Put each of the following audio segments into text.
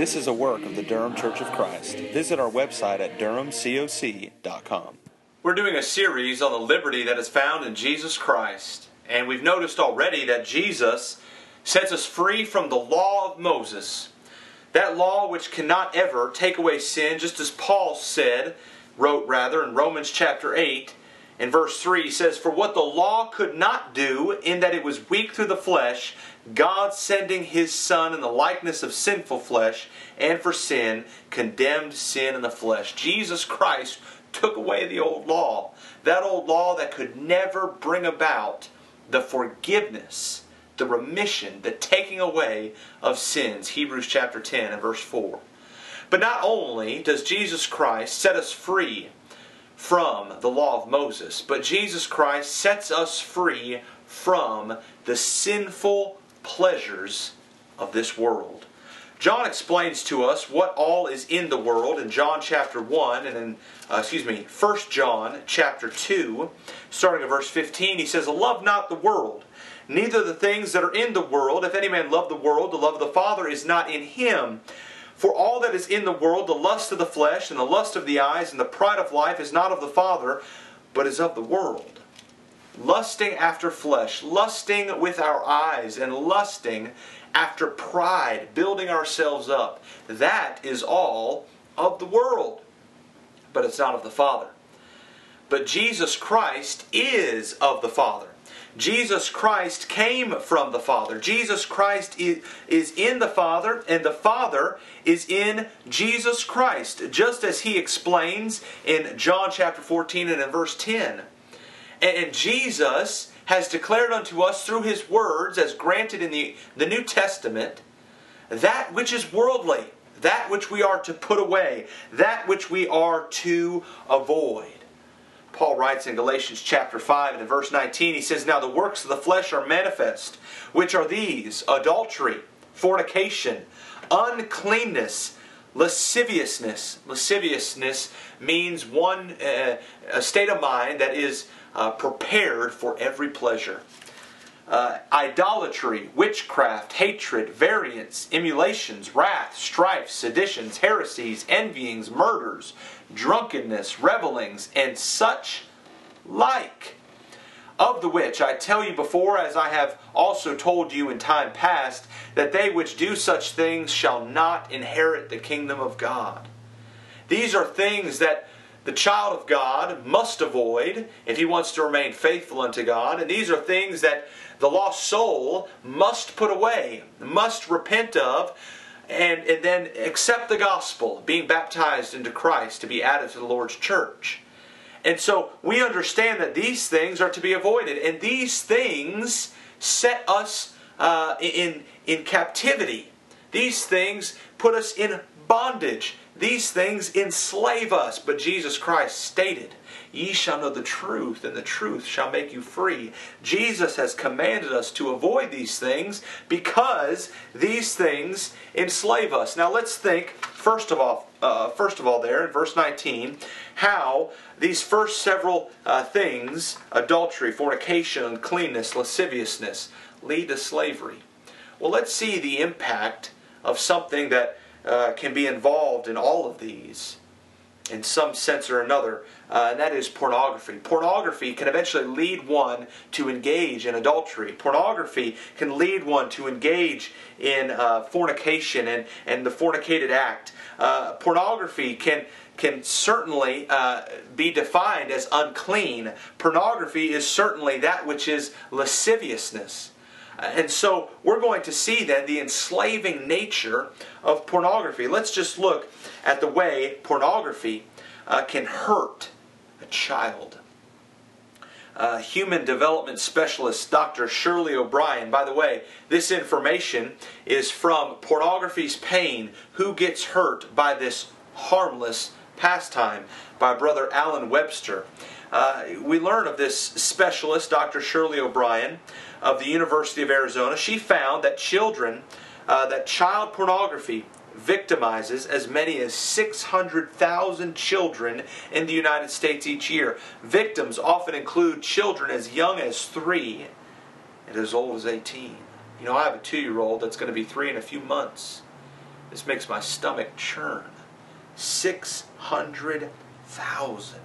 This is a work of the Durham Church of Christ. Visit our website at durhamcoc.com. We're doing a series on the liberty that is found in Jesus Christ. And we've noticed already that Jesus sets us free from the law of Moses. That law which cannot ever take away sin, just as Paul wrote in Romans chapter 8, in verse 3, he says, "For what the law could not do, in that it was weak through the flesh, God sending His Son in the likeness of sinful flesh, and for sin, condemned sin in the flesh." Jesus Christ took away the old law. That old law that could never bring about the forgiveness, the remission, the taking away of sins. Hebrews chapter 10 and verse 4. But not only does Jesus Christ set us free from the law of Moses, but Jesus Christ sets us free from the sinful pleasures of this world. John explains to us what all is in the world in John chapter 1 and in 1 John chapter 2, starting at verse 15. He says, "Love not the world, neither the things that are in the world. If any man love the world, the love of the Father is not in him. For all that is in the world, the lust of the flesh and the lust of the eyes and the pride of life is not of the Father, but is of the world." Lusting after flesh, lusting with our eyes, and lusting after pride, building ourselves up. That is all of the world, but it's not of the Father. But Jesus Christ is of the Father. Jesus Christ came from the Father. Jesus Christ is in the Father, and the Father is in Jesus Christ, just as He explains in John chapter 14 and in verse 10. And Jesus has declared unto us through His words, as granted in the New Testament, that which is worldly, that which we are to put away, that which we are to avoid. Paul writes in Galatians chapter 5 and in verse 19, he says, "Now the works of the flesh are manifest, which are these: adultery, fornication, uncleanness, lasciviousness." Lasciviousness means a state of mind that is prepared for every pleasure. Idolatry, witchcraft, hatred, variance, emulations, wrath, strife, seditions, heresies, envyings, murders, drunkenness, revellings, and such like. Of the which I tell you before, as I have also told you in time past, that they which do such things shall not inherit the kingdom of God. These are things that the child of God must avoid if he wants to remain faithful unto God. And these are things that the lost soul must put away, must repent of, and then accept the gospel, being baptized into Christ to be added to the Lord's church. And so we understand that these things are to be avoided. And these things set us in captivity. These things put us in bondage. These things enslave us. But Jesus Christ stated, "Ye shall know the truth, and the truth shall make you free." Jesus has commanded us to avoid these things because these things enslave us. Now let's think, first of all there in verse 19, how these first several things, adultery, fornication, uncleanness, lasciviousness, lead to slavery. Well, let's see the impact of something that can be involved in all of these in some sense or another, and that is pornography. Pornography can eventually lead one to engage in adultery. Pornography can lead one to engage in fornication and the fornicated act. Pornography can certainly be defined as unclean. Pornography is certainly that which is lasciviousness. And so we're going to see then the enslaving nature of pornography. Let's just look at the way pornography can hurt a child. Human development specialist Dr. Shirley O'Brien, by the way, this information is from Pornography's Pain, Who Gets Hurt by This Harmless Pastime, by Brother Alan Webster. We learn of this specialist, Dr. Shirley O'Brien, of the University of Arizona. She found that child pornography victimizes as many as 600,000 children in the United States each year. Victims often include children as young as 3 and as old as 18. You know, I have a 2-year-old that's going to be 3 in a few months. This makes my stomach churn. 600,000.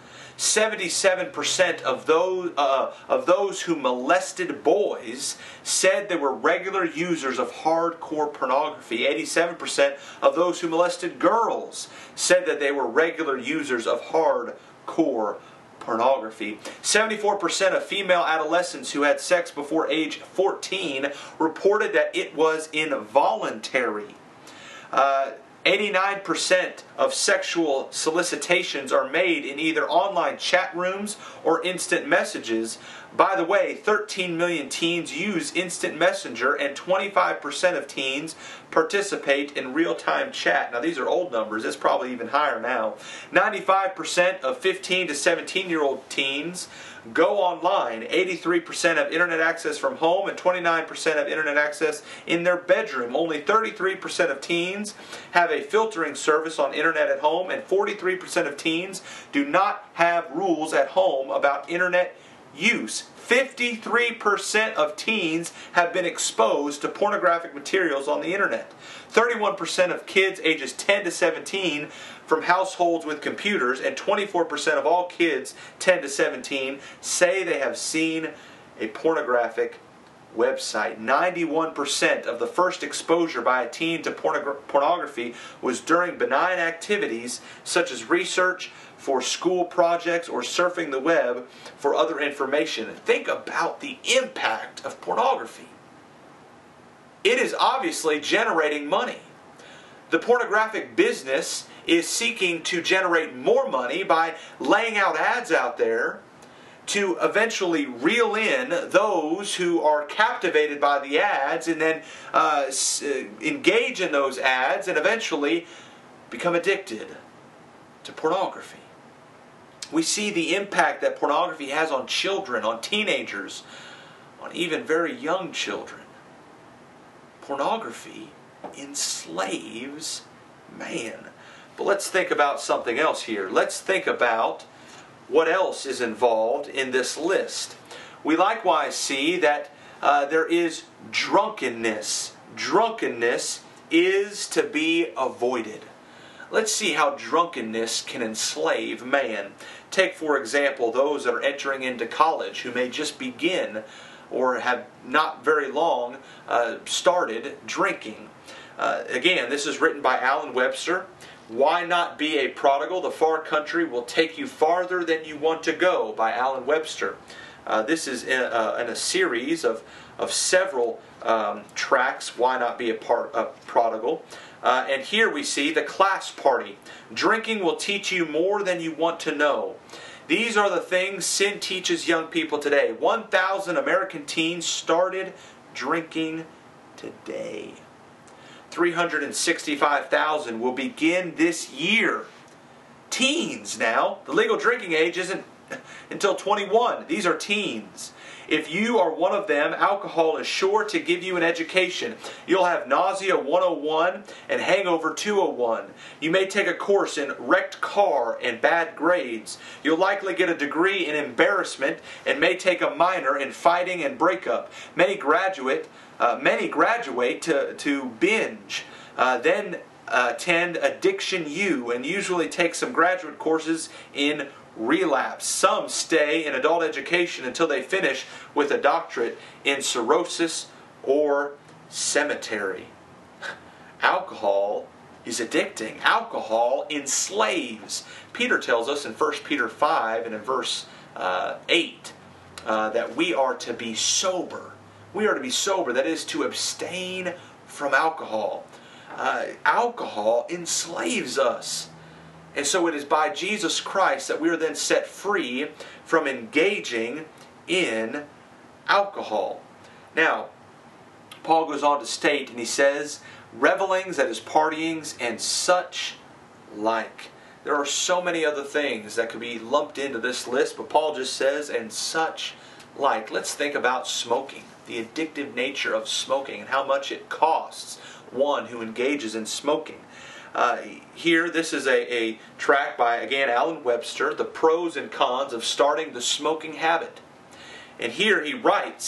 77% of those who molested boys said they were regular users of hardcore pornography. 87% of those who molested girls said that they were regular users of hardcore pornography. 74% of female adolescents who had sex before age 14 reported that it was involuntary. 89% of sexual solicitations are made in either online chat rooms or instant messages. By the way, 13 million teens use instant messenger and 25% of teens participate in real-time chat. Now these are old numbers, it's probably even higher now. 95% of 15 to 17-year-old teens go online. 83% have internet access from home and 29% have internet access in their bedroom. Only 33% of teens have a filtering service on internet at home, and 43% of teens do not have rules at home about internet use. 53% of teens have been exposed to pornographic materials on the internet. 31% of kids ages 10 to 17 from households with computers, and 24% of all kids 10 to 17 say they have seen a pornographic website. 91% of the first exposure by a teen to pornography was during benign activities such as research for school projects or surfing the web for other information. Think about the impact of pornography. It is obviously generating money. The pornographic business is seeking to generate more money by laying out ads out there to eventually reel in those who are captivated by the ads and then engage in those ads and eventually become addicted to pornography. We see the impact that pornography has on children, on teenagers, on even very young children. Pornography enslaves man. But let's think about something else here. Let's think about what else is involved in this list. We likewise see that there is drunkenness. Drunkenness is to be avoided. Let's see how drunkenness can enslave man. Take, for example, those that are entering into college who may just begin or have not very long started drinking. Again, this is written by Alan Webster. Why Not Be a Prodigal? The Far Country Will Take You Farther Than You Want to Go by Alan Webster. This is in a series of several tracts, Why Not Be a Prodigal. And here we see the class party. Drinking will teach you more than you want to know. These are the things sin teaches young people today. 1,000 American teens started drinking today. 365,000 will begin this year. Teens now. The legal drinking age isn't until 21. These are teens. If you are one of them, alcohol is sure to give you an education. You'll have nausea 101 and hangover 201. You may take a course in wrecked car and bad grades. You'll likely get a degree in embarrassment and may take a minor in fighting and breakup. Many graduate to binge, then attend Addiction U and usually take some graduate courses in relapse. Some stay in adult education until they finish with a doctorate in cirrhosis or cemetery. Alcohol is addicting. Alcohol enslaves. Peter tells us in 1 Peter 5 and in verse 8 that we are to be sober. We are to be sober, that is to abstain from alcohol. Alcohol enslaves us. And so it is by Jesus Christ that we are then set free from engaging in alcohol. Now, Paul goes on to state, and he says, revelings, that is partyings, and such like. There are so many other things that could be lumped into this list, but Paul just says, and such like. Let's think about smoking, the addictive nature of smoking, and how much it costs one who engages in smoking. Here, this is a tract by, again, Alan Webster, The Pros and Cons of Starting the Smoking Habit. And here he writes,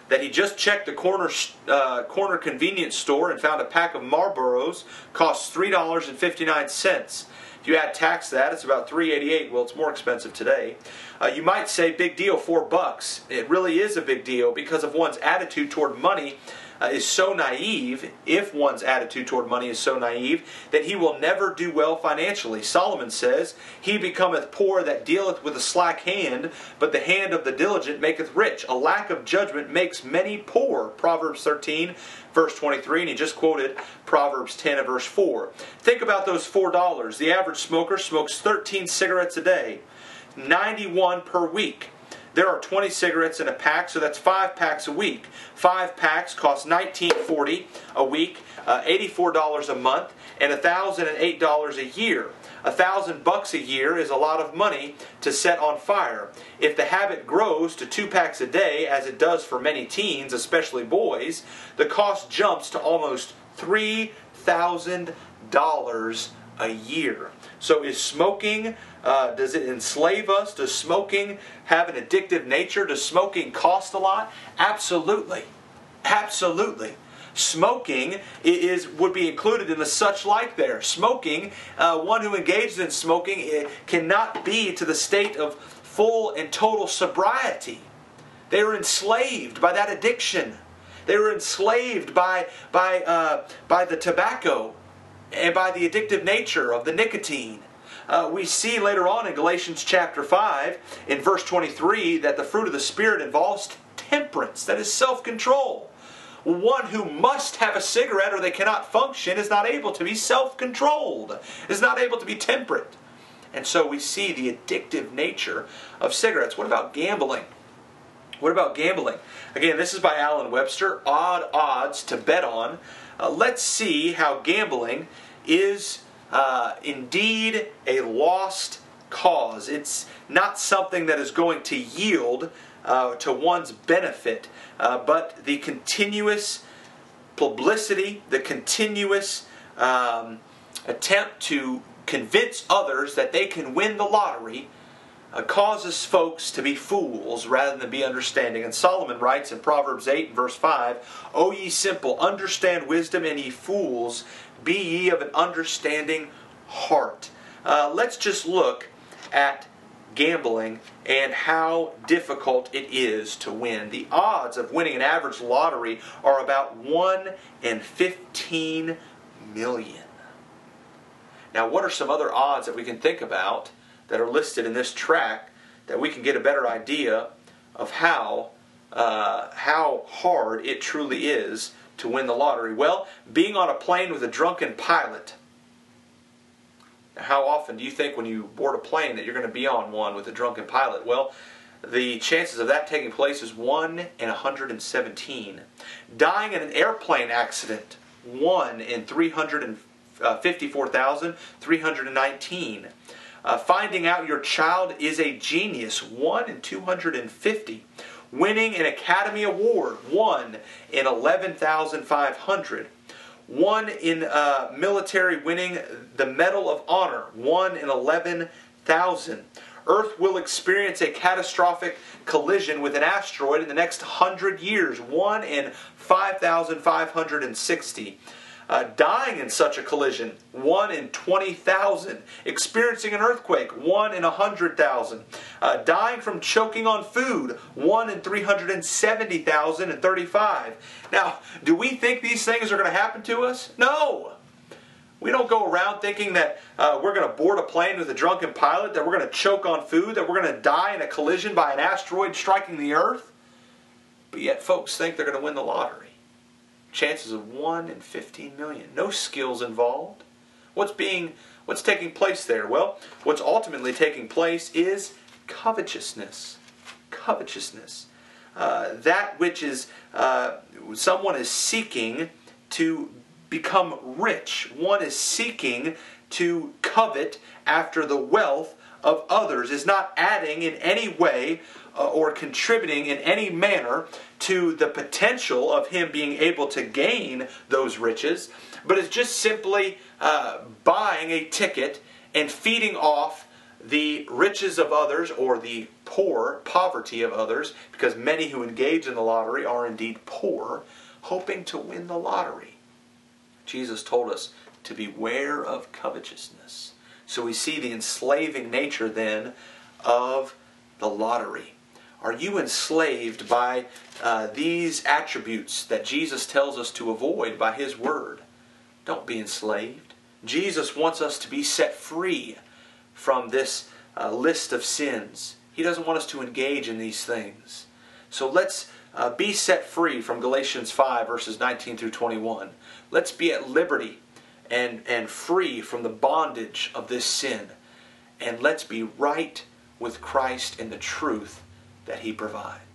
that he just checked the corner convenience store and found a pack of Marlboros costs $3.59. If you add tax to that, it's about $3.88. Well, it's more expensive today. You might say, big deal, $4. It really is a big deal because of one's attitude toward money is so naive, if one's attitude toward money is so naive, that he will never do well financially. Solomon says, he becometh poor that dealeth with a slack hand, but the hand of the diligent maketh rich. A lack of judgment makes many poor. Proverbs 13, verse 23, and he just quoted Proverbs 10 and verse 4. Think about those $4. The average smoker smokes 13 cigarettes a day, 91 per week. There are 20 cigarettes in a pack, so that's 5 packs a week. 5 packs cost $19.40 a week, $84 a month, and $1,008 a year. $1,000 a year is a lot of money to set on fire. If the habit grows to 2 packs a day, as it does for many teens, especially boys, the cost jumps to almost $3,000 a year. So is smoking, does it enslave us? Does smoking have an addictive nature? Does smoking cost a lot? Absolutely. Absolutely. Smoking would be included in the such like there. Smoking, one who engages in smoking cannot be to the state of full and total sobriety. They are enslaved by that addiction. They were enslaved by the tobacco and by the addictive nature of the nicotine. We see later on in Galatians chapter 5, in verse 23, that the fruit of the Spirit involves temperance, that is self-control. One who must have a cigarette or they cannot function is not able to be self-controlled, is not able to be temperate. And so we see the addictive nature of cigarettes. What about gambling? What about gambling? Again, this is by Alan Webster, Odd Odds to Bet On. Let's see how gambling is indeed a lost cause. It's not something that is going to yield to one's benefit, but the continuous publicity, the continuous attempt to convince others that they can win the lottery causes folks to be fools rather than be understanding. And Solomon writes in Proverbs 8 verse 5, O ye simple, understand wisdom, and ye fools, be ye of an understanding heart. Let's just look at gambling and how difficult it is to win. The odds of winning an average lottery are about 1 in 15 million. Now, what are some other odds that we can think about that are listed in this tract that we can get a better idea of how hard it truly is to win the lottery? Well, being on a plane with a drunken pilot. Now, how often do you think when you board a plane that you're going to be on one with a drunken pilot? Well, the chances of that taking place is 1 in 117. Dying in an airplane accident, 1 in 354,319. Finding out your child is a genius, 1 in 250. Winning an Academy Award, 1 in 11,500. 1 in military winning the Medal of Honor, 1 in 11,000. Earth will experience a catastrophic collision with an asteroid in the next 100 years, 1 in 5,560. Dying in such a collision, 1 in 20,000. Experiencing an earthquake, 1 in 100,000. Dying from choking on food, 1 in 370,035. Now, do we think these things are going to happen to us? No. We don't go around thinking that we're going to board a plane with a drunken pilot, that we're going to choke on food, that we're going to die in a collision by an asteroid striking the earth. But yet folks think they're going to win the lottery. Chances of 1 in 15 million. No skills involved. What's taking place there? Well, what's ultimately taking place is covetousness. Covetousness. That which is, someone is seeking to become rich. One is seeking to covet after the wealth of others, is not adding in any way or contributing in any manner to the potential of him being able to gain those riches, but is just simply buying a ticket and feeding off the riches of others or the poverty of others, because many who engage in the lottery are indeed poor, hoping to win the lottery. Jesus told us to beware of covetousness. So we see the enslaving nature then of the lottery. Are you enslaved by these attributes that Jesus tells us to avoid by His Word? Don't be enslaved. Jesus wants us to be set free from this list of sins. He doesn't want us to engage in these things. So let's be set free from Galatians 5 verses 19 through 21. Let's be at liberty and free from the bondage of this sin. And let's be right with Christ in the truth that He provides.